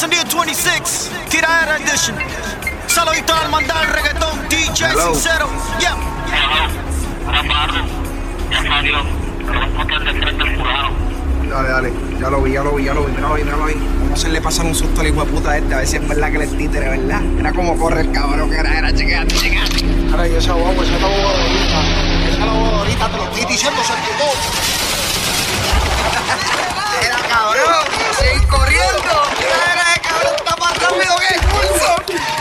Sonido 26, Tiradera Edition. Saludito al mandar el reggaetón, DJ Hello. Sincero. Yeah. Dale, ya lo vi, míralo ahí. Vamos a hacerle pasar un susto al hijo de puta este, a ver si es verdad que él es títere, ¿verdad? Era como corre el cabrón que era, chequeate. Ahora, y esa guagua, esa es la guagua de ahorita, te lo estoy diciendo, se quedó. Era cabrón, seguir corriendo. Era cabrón, está más rápido que el pulso.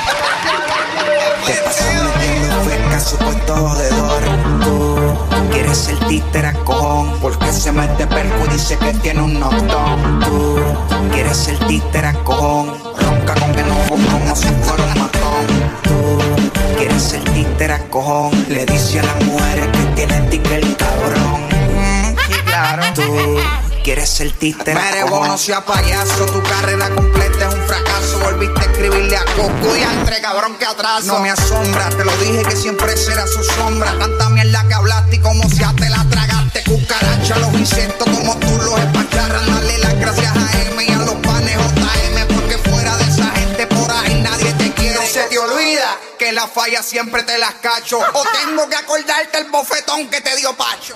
Te pasas metiendo feca, supuesto jodedor. Tú quieres ser títere cojón, porque se mete perco y dice que tiene un noctón. Tú quieres ser títere cojón, ronca con que no como si fuera un matón. Tú quieres ser títere cojón, le dice a las mujeres que tiene ticket cabrón. Sí, claro. Tú quieres ser títere Mere, cojón. vos no seas payaso, tu carrera completa es un fracaso. Volviste a escribirle a Coco y entre cabrón que atraso. No me asombra, te lo dije que siempre será su sombra. Tanta mierda que hablaste y como si ya te la tragaste. Cucaracha, los insectos como tú los espacharras. Dale las gracias a M y a los panes JM, porque fuera de esa gente por ahí nadie te quiere. No se te olvida que las fallas siempre te las cacho. O tengo que acordarte el bofetón que te dio Pacho.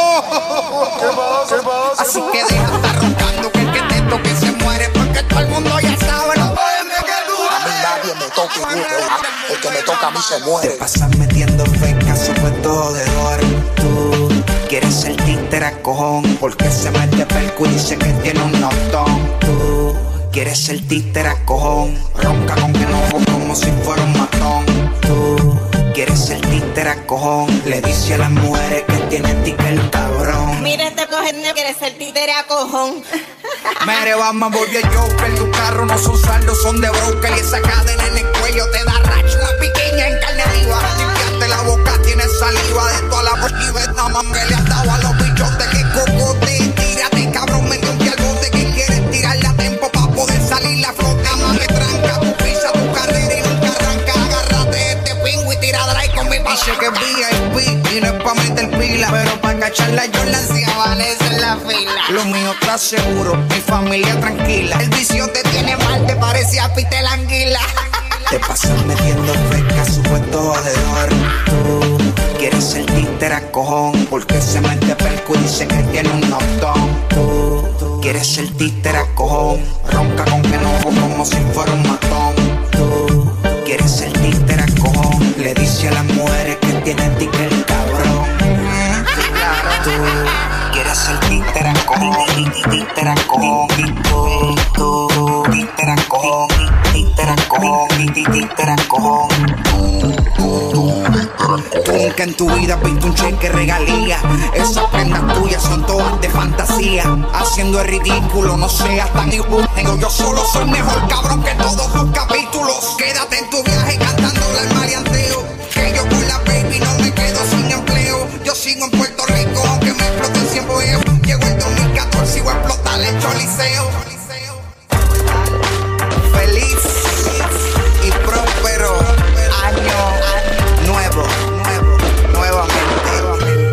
Así que deja de estar roncando, que el que te toque se muere, porque todo el mundo ya sabe lo que tú A mí nadie me toca, el que me toca a mí se Te muere. pasas metiendo feca, supuesto jodedor. Tú quieres ser títere cojón, porque se mete perco y dice que tiene un noctón. Tú quieres ser títere cojón, ronca con que no como si fuera un matón. Tú quieres ser títere cojón, le dice a las mujeres que tiene ticket cabrón. Mira este cojonero quiere ser títere a cojón. Mere, vamos, volvió el Joker. Tu carro no son saldos, son de broker. Y esa cadena en el cuello te da racho. Una piquiña en carne viva. Limpiaste la boca, tienes saliva de toda la posible. Nada más que le has dado a los bichos de que cocote. Tírate, cabrón, me limpié al bote. Que quieres tirarle a tiempo para poder salir la flota. Más que tranca, tu pisa tu carrera y nunca arranca. Agárrate este pingo y tiradra ahí con mi bala. Dice que es VIP y no es pa' meter pila, pero pa' cacharla yo la hacía valerse en la fila. Lo mío está seguro, mi familia tranquila. El vicio te tiene mal, te parecía Pite la anguila. Te pasas metiendo feca, supuesto jodedor. Tú quieres ser títere cojón, porque se mete perco y dice que tiene un noctón. Tú quieres ser títere cojón, ronca con que no como si fuera un matón. Tú quieres ser títere cojón, le dice a las mujeres que tiene ticket cabrón. Tú quieres ser títere cojón, títere cojón. Tú títere cojón, títere cojón, títere cojón. Tú nunca en tu vida has visto un cheque regalía. Esas prendas tuyas son todas de fantasía. Haciendo el ridículo, no seas tan injusto. Yo solo soy mejor cabrón que todos tus capítulos. Quédate en tu viaje cantándole al marianteo. Que yo con la baby no me quedo sin empleo. Yo sigo en Puerto Rico aunque me exploten siempre. Llegó el 2014 y voy a explotar el choliseo. Feliz y próspero año nuevo, nuevamente.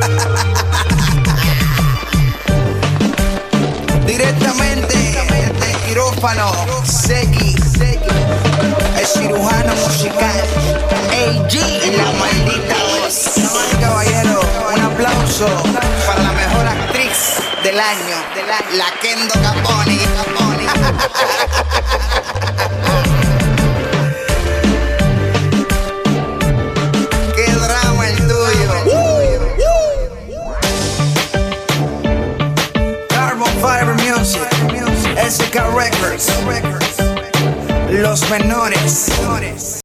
Directamente del quirófano, Seki, el cirujano musical, AG, la maldita voz. Caballero, un aplauso para la mejor actriz del año, la Kendo Caponi. Qué drama el tuyo. Carbon Fiber Music, SK Records, Los Menores.